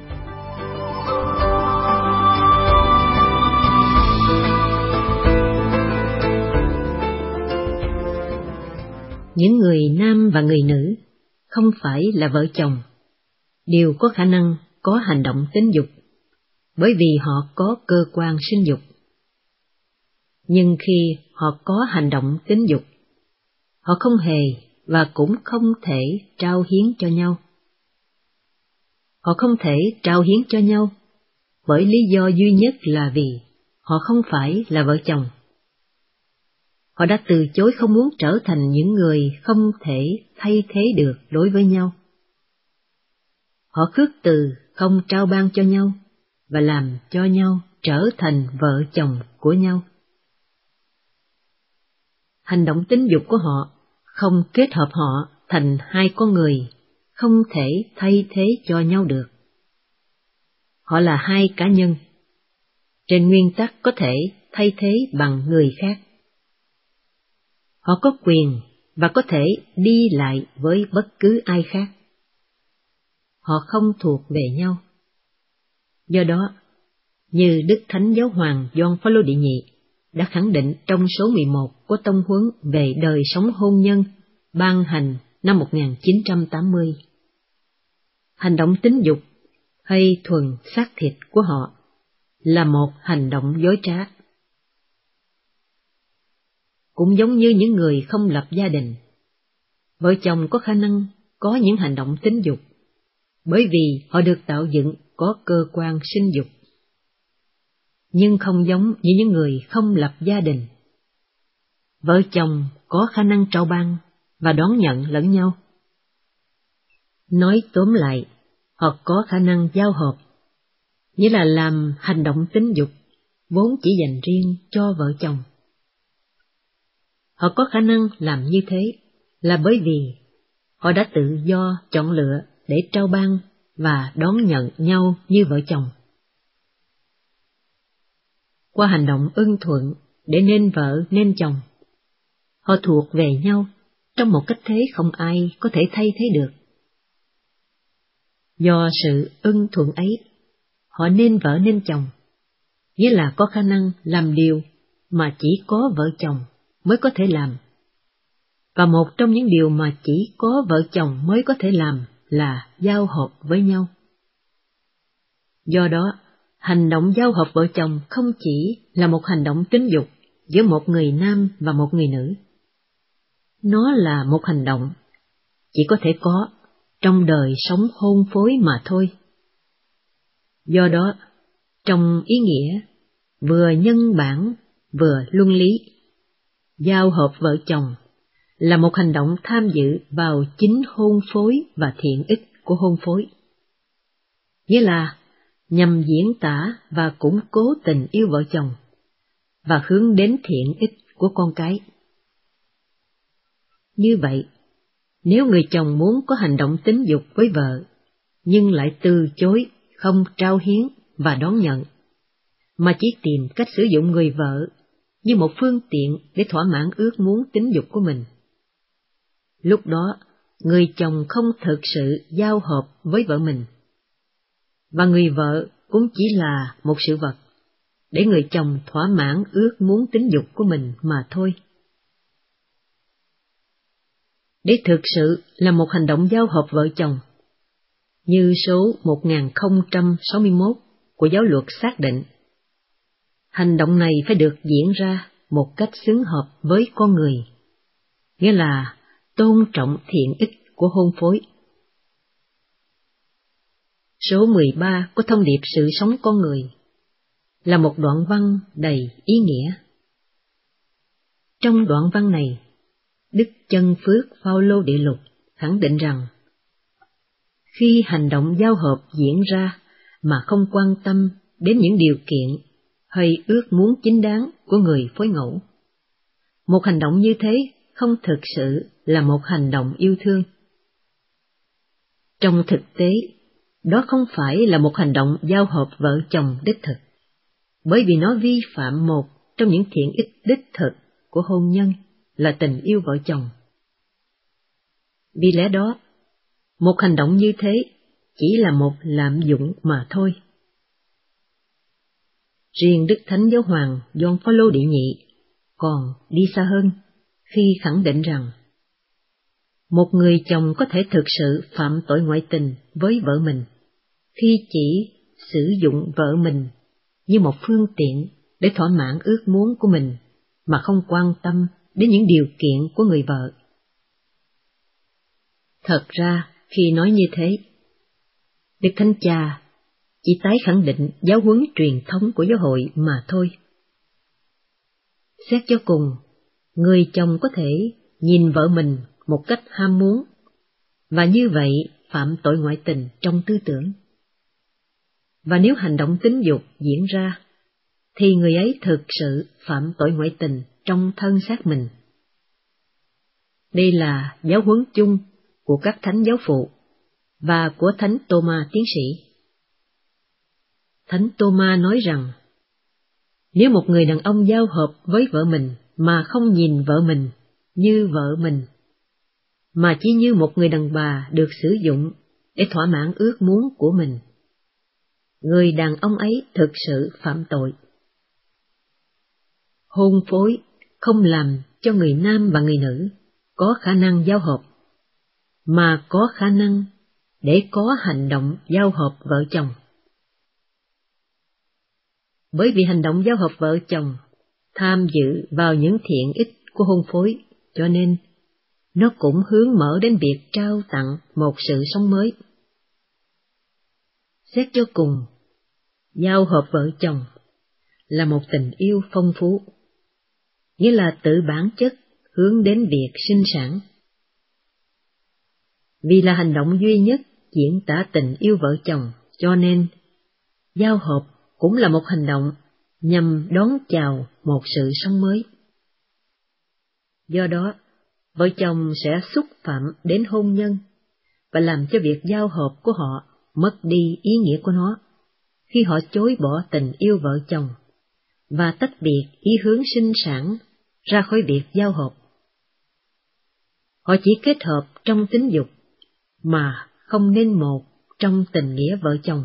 Những người nam và người nữ không phải là vợ chồng đều có khả năng có hành động tính dục, bởi vì họ có cơ quan sinh dục. Nhưng khi họ có hành động tính dục, họ không hề và cũng không thể trao hiến cho nhau. Họ không thể trao hiến cho nhau bởi lý do duy nhất là vì họ không phải là vợ chồng. Họ đã từ chối không muốn trở thành những người không thể thay thế được đối với nhau. Họ khước từ không trao ban cho nhau và làm cho nhau trở thành vợ chồng của nhau. Hành động tính dục của họ không kết hợp họ thành hai con người không thể thay thế cho nhau được. Họ là hai cá nhân, trên nguyên tắc có thể thay thế bằng người khác. Họ có quyền và có thể đi lại với bất cứ ai khác. Họ không thuộc về nhau. Do đó, như Đức Thánh Giáo hoàng Gioan Phaolô đệ nhị đã khẳng định trong số 11 của tông huấn về đời sống hôn nhân ban hành năm 1980, hành động tính dục hay thuần xác thịt của họ là một hành động dối trá. Cũng giống như những người không lập gia đình, vợ chồng có khả năng có những hành động tính dục, bởi vì họ được tạo dựng có cơ quan sinh dục. Nhưng không giống như những người không lập gia đình, vợ chồng có khả năng trao ban và đón nhận lẫn nhau. Nói tóm lại, họ có khả năng giao hợp, nghĩa là làm hành động tính dục vốn chỉ dành riêng cho vợ chồng. Họ có khả năng làm như thế là bởi vì họ đã tự do chọn lựa để trao ban và đón nhận nhau như vợ chồng. Qua hành động ưng thuận để nên vợ nên chồng, họ thuộc về nhau trong một cách thế không ai có thể thay thế được. Do sự ưng thuận ấy, họ nên vợ nên chồng, nghĩa là có khả năng làm điều mà chỉ có vợ chồng mới có thể làm. Và một trong những điều mà chỉ có vợ chồng mới có thể làm là giao hợp với nhau. Do đó, hành động giao hợp vợ chồng không chỉ là một hành động tính dục giữa một người nam và một người nữ. Nó là một hành động chỉ có thể có trong đời sống hôn phối mà thôi. Do đó, trong ý nghĩa vừa nhân bản vừa luân lý, giao hợp vợ chồng là một hành động tham dự vào chính hôn phối và thiện ích của hôn phối. Nghĩa là nhằm diễn tả và củng cố tình yêu vợ chồng và hướng đến thiện ích của con cái. Như vậy, nếu người chồng muốn có hành động tính dục với vợ, nhưng lại từ chối không trao hiến và đón nhận, mà chỉ tìm cách sử dụng người vợ như một phương tiện để thỏa mãn ước muốn tính dục của mình, lúc đó người chồng không thực sự giao hợp với vợ mình, và người vợ cũng chỉ là một sự vật, để người chồng thỏa mãn ước muốn tính dục của mình mà thôi. Để thực sự là một hành động giao hợp vợ chồng, như số 1061 của giáo luật xác định, hành động này phải được diễn ra một cách xứng hợp với con người, nghĩa là tôn trọng thiện ích của hôn phối. Số 13 của thông điệp sự sống con người là một đoạn văn đầy ý nghĩa. Trong đoạn văn này, Đức Chân Phước Phao-lô Địa Lục khẳng định rằng, khi hành động giao hợp diễn ra mà không quan tâm đến những điều kiện hay ước muốn chính đáng của người phối ngẫu, một hành động như thế không thực sự là một hành động yêu thương. Trong thực tế, đó không phải là một hành động giao hợp vợ chồng đích thực, bởi vì nó vi phạm một trong những thiện ích đích thực của hôn nhân là tình yêu vợ chồng. Vì lẽ đó, một hành động như thế chỉ là một lạm dụng mà thôi. Riêng Đức Thánh Giáo Hoàng Gioan Phaolô Đệ Nhị còn đi xa hơn khi khẳng định rằng, một người chồng có thể thực sự phạm tội ngoại tình với vợ mình khi chỉ sử dụng vợ mình như một phương tiện để thỏa mãn ước muốn của mình mà không quan tâm đến những điều kiện của người vợ. Thật ra, khi nói như thế, Đức Thánh Cha chỉ tái khẳng định giáo huấn truyền thống của giáo hội mà thôi. Xét cho cùng, người chồng có thể nhìn vợ mình một cách ham muốn, và như vậy phạm tội ngoại tình trong tư tưởng. Và nếu hành động tính dục diễn ra, thì người ấy thực sự phạm tội ngoại tình trong thân xác mình. Đây là giáo huấn chung của các thánh giáo phụ và của Thánh Tô-ma tiến sĩ. Thánh Tô-ma nói rằng, nếu một người đàn ông giao hợp với vợ mình mà không nhìn vợ mình như vợ mình, mà chỉ như một người đàn bà được sử dụng để thỏa mãn ước muốn của mình, người đàn ông ấy thực sự phạm tội. Hôn phối không làm cho người nam và người nữ có khả năng giao hợp, mà có khả năng để có hành động giao hợp vợ chồng. Bởi vì hành động giao hợp vợ chồng tham dự vào những thiện ích của hôn phối, cho nên nó cũng hướng mở đến việc trao tặng một sự sống mới. Xét cho cùng, giao hợp vợ chồng là một tình yêu phong phú, nghĩa là tự bản chất hướng đến việc sinh sản. Vì là hành động duy nhất diễn tả tình yêu vợ chồng, cho nên giao hợp cũng là một hành động nhằm đón chào một sự sống mới. Do đó, vợ chồng sẽ xúc phạm đến hôn nhân và làm cho việc giao hợp của họ mất đi ý nghĩa của nó khi họ chối bỏ tình yêu vợ chồng và tách biệt ý hướng sinh sản ra khỏi việc giao hợp. Họ chỉ kết hợp trong tính dục mà không nên một trong tình nghĩa vợ chồng.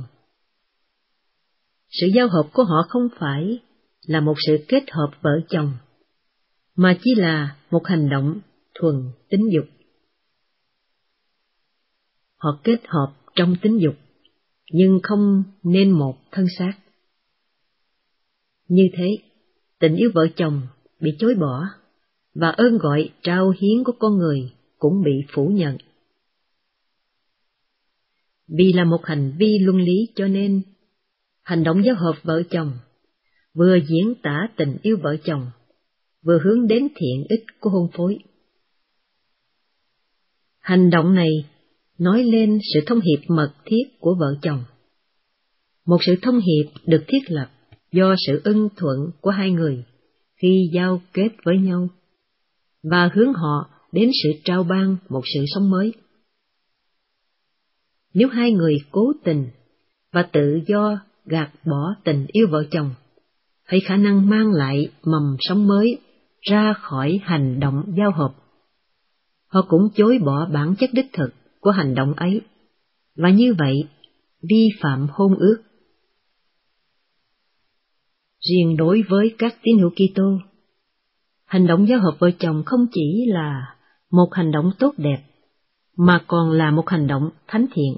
Sự giao hợp của họ không phải là một sự kết hợp vợ chồng, mà chỉ là một hành động thuần tính dục. Họ kết hợp trong tính dục, nhưng không nên một thân xác. Như thế, tình yêu vợ chồng bị chối bỏ, và ơn gọi trao hiến của con người cũng bị phủ nhận. Vì là một hành vi luân lý, cho nên hành động giao hợp vợ chồng vừa diễn tả tình yêu vợ chồng, vừa hướng đến thiện ích của hôn phối. Hành động này nói lên sự thông hiệp mật thiết của vợ chồng, một sự thông hiệp được thiết lập do sự ưng thuận của hai người khi giao kết với nhau, và hướng họ đến sự trao ban một sự sống mới. Nếu hai người cố tình và tự do gạt bỏ tình yêu vợ chồng, hay khả năng mang lại mầm sống mới ra khỏi hành động giao hợp, họ cũng chối bỏ bản chất đích thực của hành động ấy, và như vậy vi phạm hôn ước. Riêng đối với các tín hữu Kitô, hành động giao hợp vợ chồng không chỉ là một hành động tốt đẹp, mà còn là một hành động thánh thiện.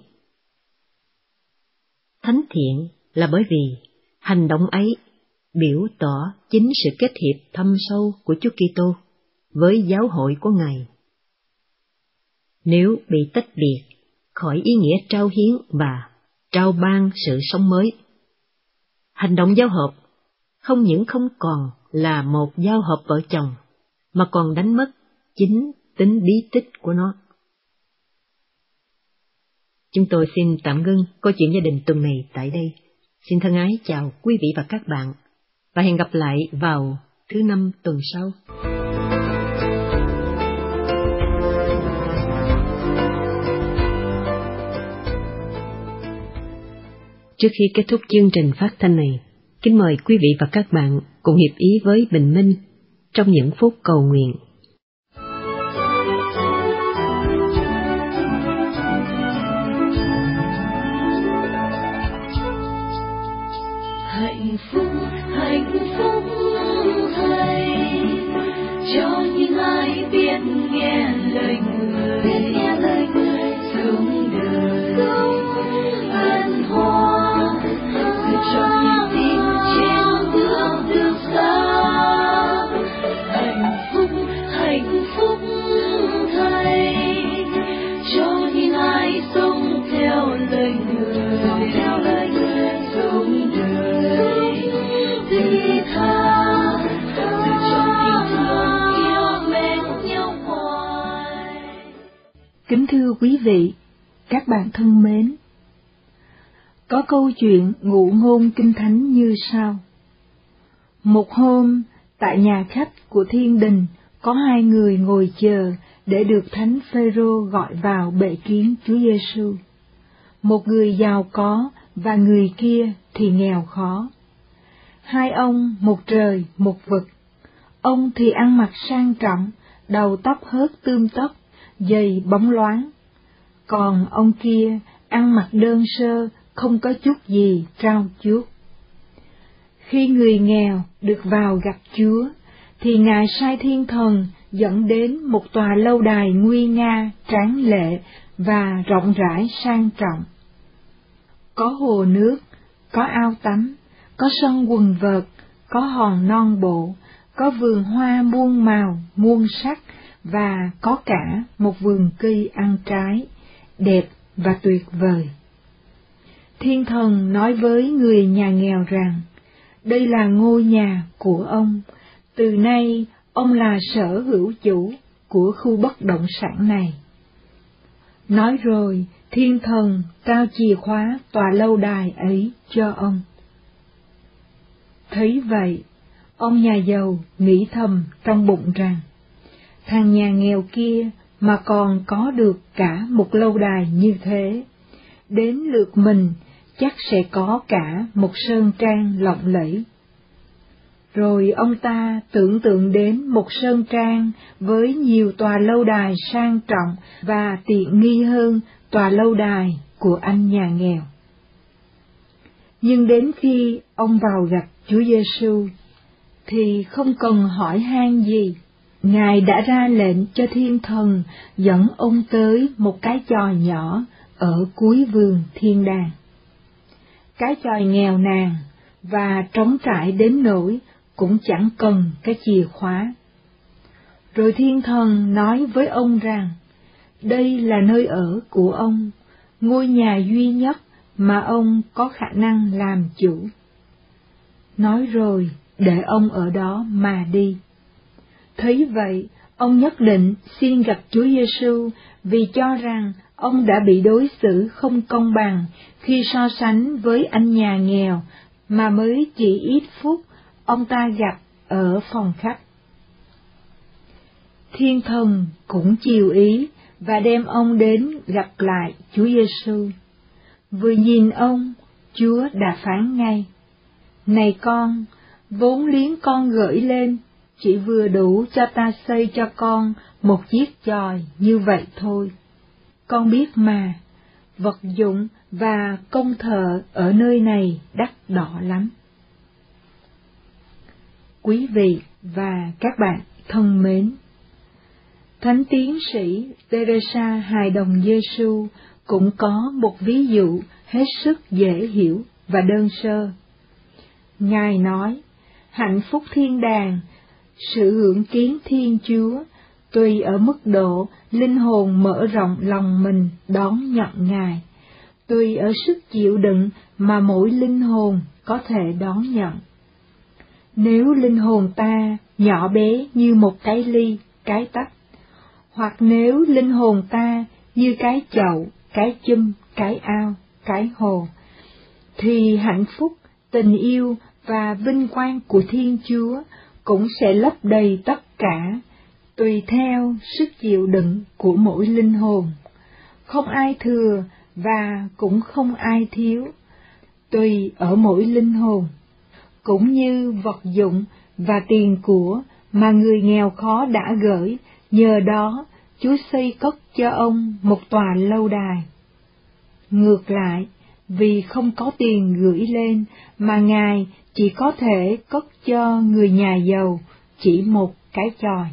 Thánh thiện là bởi vì hành động ấy biểu tỏ chính sự kết hiệp thâm sâu của Chúa Kitô với giáo hội của Ngài. Nếu bị tách biệt khỏi ý nghĩa trao hiến và trao ban sự sống mới, hành động giao hợp không những không còn là một giao hợp vợ chồng, mà còn đánh mất chính tính bí tích của nó. Chúng tôi xin tạm ngưng câu chuyện gia đình tuần này tại đây. Xin thân ái chào quý vị và các bạn, và hẹn gặp lại vào thứ Năm tuần sau. Trước khi kết thúc chương trình phát thanh này, kính mời quý vị và các bạn cùng hiệp ý với Bình Minh trong những phút cầu nguyện. Hạnh phúc thay cho những ai biết nghe lời người, sống đời an hòa, giữ cho niềm tin trên bước đường xa. Hạnh phúc thay cho những ai sống theo lời người, sống đời vị tha, giữ cho tình thương yêu mến nhau hoài. Kính thưa quý vị, các bạn thân mến, có câu chuyện ngụ ngôn Kinh Thánh như sau. Một hôm, tại nhà khách của thiên đình, có hai người ngồi chờ để được Thánh Phêrô gọi vào bệ kiến Chúa Giêsu. Một người giàu có và người kia thì nghèo khó. Hai ông một trời một vực. Ông thì ăn mặc sang trọng, đầu tóc hớt tươm tất, giày bóng loáng. Còn ông kia ăn mặc đơn sơ, không có chút gì trau chuốt. Khi người nghèo được vào gặp Chúa, thì Ngài sai thiên thần dẫn đến một tòa lâu đài nguy nga, tráng lệ và rộng rãi sang trọng. Có hồ nước, có ao tắm, có sân quần vợt, có hòn non bộ, có vườn hoa muôn màu, muôn sắc, và có cả một vườn cây ăn trái, đẹp và tuyệt vời. Thiên thần nói với người nhà nghèo rằng, đây là ngôi nhà của ông, từ nay ông là sở hữu chủ của khu bất động sản này. Nói rồi, thiên thần trao chìa khóa tòa lâu đài ấy cho ông. Thấy vậy, ông nhà giàu nghĩ thầm trong bụng rằng, thằng nhà nghèo kia mà còn có được cả một lâu đài như thế, đến lượt mình chắc sẽ có cả một sơn trang lộng lẫy. Rồi ông ta tưởng tượng đến một sơn trang với nhiều tòa lâu đài sang trọng và tiện nghi hơn tòa lâu đài của anh nhà nghèo. Nhưng đến khi ông vào gặp Chúa Giêsu thì không cần hỏi han gì, Ngài đã ra lệnh cho thiên thần dẫn ông tới một cái chòi nhỏ ở cuối vườn thiên đàng. Cái chòi nghèo nàn và trống trải đến nỗi cũng chẳng cần cái chìa khóa. Rồi thiên thần nói với ông rằng, đây là nơi ở của ông, ngôi nhà duy nhất mà ông có khả năng làm chủ. Nói rồi, để ông ở đó mà đi. Thấy vậy, ông nhất định xin gặp Chúa Giêsu vì cho rằng ông đã bị đối xử không công bằng khi so sánh với anh nhà nghèo mà mới chỉ ít phút ông ta gặp ở phòng khách. Thiên thần cũng chiều ý và đem ông đến gặp lại Chúa Giêsu. Vừa nhìn ông, Chúa đã phán ngay, này con, vốn liếng con gửi lên chỉ vừa đủ cho ta xây cho con một chiếc chòi như vậy thôi. Con biết mà, vật dụng và công thợ ở nơi này đắt đỏ lắm. quý vị và các bạn thân mến. Thánh tiến sĩ Teresa hài đồng Giêsu cũng có một ví dụ hết sức dễ hiểu và đơn sơ. Ngài nói, hạnh phúc thiên đàng, sự hưởng kiến Thiên Chúa, tùy ở mức độ linh hồn mở rộng lòng mình đón nhận Ngài, tùy ở sức chịu đựng mà mỗi linh hồn có thể đón nhận. Nếu linh hồn ta nhỏ bé như một cái ly, cái tách, hoặc nếu linh hồn ta như cái chậu, cái chum, cái ao, cái hồ, thì hạnh phúc, tình yêu và vinh quang của Thiên Chúa cũng sẽ lấp đầy tất cả, tùy theo sức chịu đựng của mỗi linh hồn. Không ai thừa và cũng không ai thiếu, tùy ở mỗi linh hồn. Cũng như vật dụng và tiền của mà người nghèo khó đã gửi, nhờ đó Chúa xây cất cho ông một tòa lâu đài. Ngược lại, vì không có tiền gửi lên mà Ngài chỉ có thể cất cho người nhà giàu chỉ một cái chòi.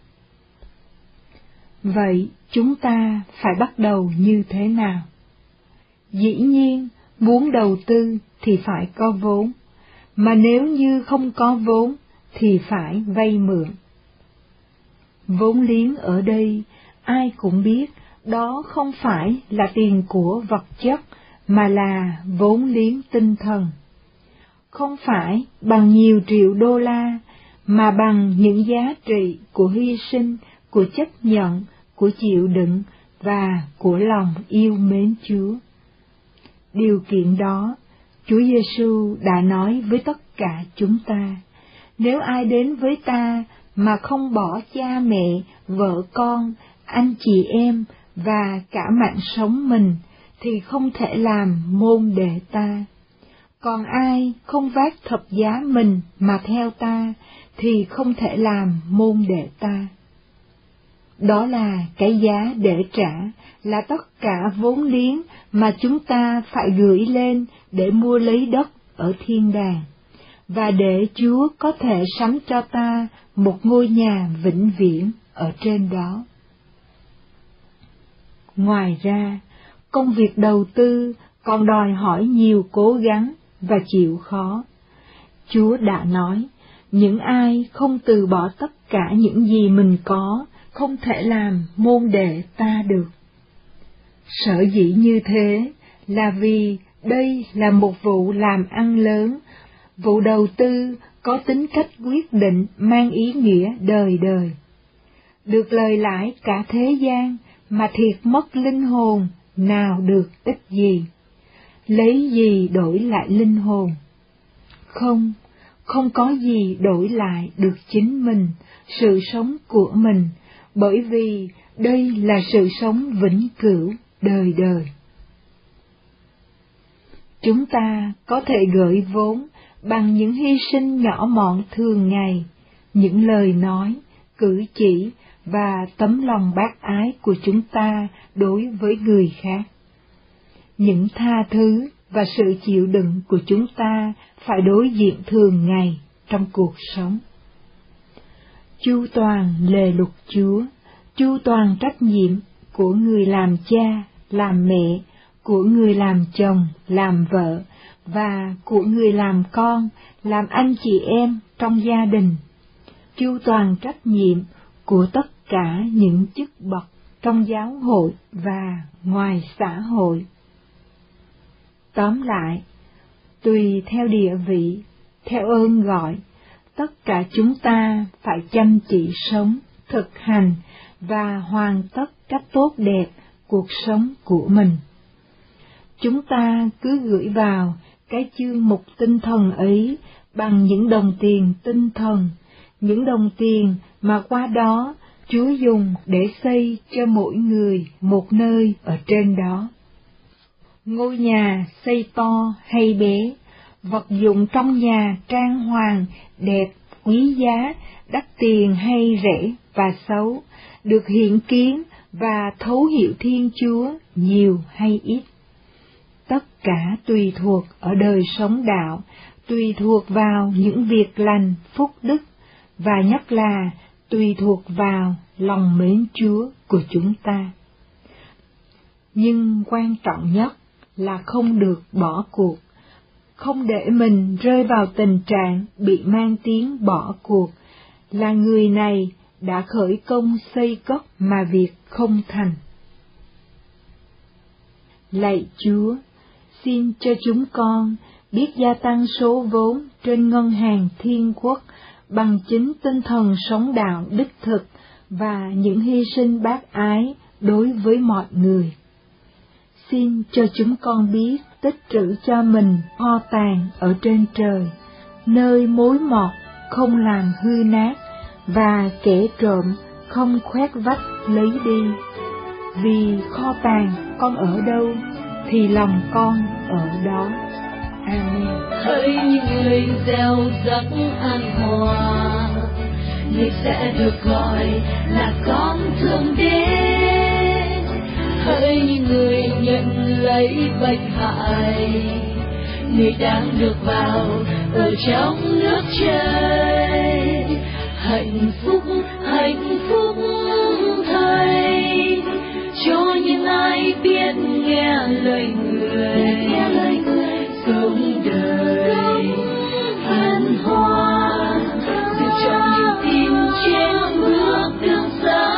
Vậy chúng ta phải bắt đầu như thế nào? Dĩ nhiên, muốn đầu tư thì phải có vốn, mà nếu như không có vốn thì phải vay mượn. Vốn liếng ở đây, ai cũng biết, đó không phải là tiền của vật chất, mà là vốn liếng tinh thần. Không phải bằng nhiều triệu đô la, mà bằng những giá trị của hy sinh, của chấp nhận, của chịu đựng và của lòng yêu mến Chúa. Điều kiện đó, Chúa Giêsu đã nói với tất cả chúng ta: nếu ai đến với ta mà không bỏ cha mẹ, vợ con, anh chị em và cả mạng sống mình, thì không thể làm môn đệ ta. Còn ai không vác thập giá mình mà theo ta, thì không thể làm môn đệ ta. Đó là cái giá để trả, là tất cả vốn liếng mà chúng ta phải gửi lên để mua lấy đất ở thiên đàng, và để Chúa có thể sắm cho ta một ngôi nhà vĩnh viễn ở trên đó. Ngoài ra, công việc đầu tư còn đòi hỏi nhiều cố gắng và chịu khó. Chúa đã nói, những ai không từ bỏ tất cả những gì mình có, không thể làm môn đệ ta được. Sở dĩ như thế là vì đây là một vụ làm ăn lớn, vụ đầu tư có tính cách quyết định mang ý nghĩa đời đời. Được lời lãi cả thế gian mà thiệt mất linh hồn, nào được ích gì? Lấy gì đổi lại linh hồn? Không có gì đổi lại được chính mình, sự sống của mình, bởi vì đây là sự sống vĩnh cửu, đời đời. Chúng ta có thể gửi vốn bằng những hy sinh nhỏ mọn thường ngày, những lời nói, cử chỉ và tấm lòng bác ái của chúng ta đối với người khác. Những tha thứ và sự chịu đựng của chúng ta phải đối diện thường ngày trong cuộc sống. Chu toàn lề luật Chúa, chu toàn trách nhiệm của người làm cha, làm mẹ, của người làm chồng, làm vợ, và của người làm con, làm anh chị em trong gia đình. Chu toàn trách nhiệm của tất cả những chức bậc trong giáo hội và ngoài xã hội. Tóm lại, tùy theo địa vị, theo ơn gọi, tất cả chúng ta phải chăm chỉ sống, thực hành và hoàn tất cách tốt đẹp cuộc sống của mình. Chúng ta cứ gửi vào cái chương mục tinh thần ấy bằng những đồng tiền tinh thần, những đồng tiền mà qua đó Chúa dùng để xây cho mỗi người một nơi ở trên đó. Ngôi nhà xây to hay bé, vật dụng trong nhà trang hoàng, đẹp, quý giá, đắt tiền hay rẻ và xấu, được hiện kiến và thấu hiểu Thiên Chúa nhiều hay ít. Tất cả tùy thuộc ở đời sống đạo, tùy thuộc vào những việc lành phúc đức, và nhất là tùy thuộc vào lòng mến Chúa của chúng ta. Nhưng quan trọng nhất là không được bỏ cuộc, không để mình rơi vào tình trạng bị mang tiếng bỏ cuộc, là người này đã khởi công xây cất mà việc không thành. Lạy Chúa, xin cho chúng con biết gia tăng số vốn trên ngân hàng thiên quốc bằng chính tinh thần sống đạo đích thực và những hy sinh bác ái đối với mọi người. Xin cho chúng con biết tích trữ cho mình kho tàng ở trên trời, nơi mối mọt không làm hư nát và kẻ trộm không khoét vách lấy đi. Vì kho tàng con ở đâu thì lòng con ở đó. Amen. Hỡi những người gieo rắc an hòa, người sẽ được gọi là con Thượng Đế. Hỡi những người nhận lấy bệnh hại, người đang được vào ở trong nước trời. Hạnh phúc thay cho những ai biết nghe lời người, sống đời an hòa, giữ cho niềm tin trên bước đường xa.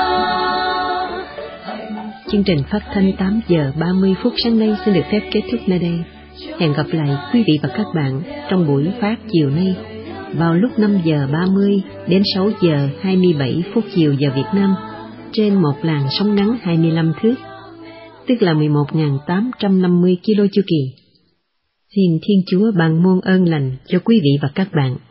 Chương trình phát thanh 8 giờ 30 phút sáng nay xin được phép kết thúc nơi đây. Hẹn gặp lại quý vị và các bạn trong buổi phát chiều nay vào lúc 5 giờ 30 đến 6 giờ 27 phút chiều giờ Việt Nam trên một làn sóng ngắn 25 thước, tức là 11.850 km chu kỳ. Xin Thiên Chúa ban muôn ơn lành cho quý vị và các bạn.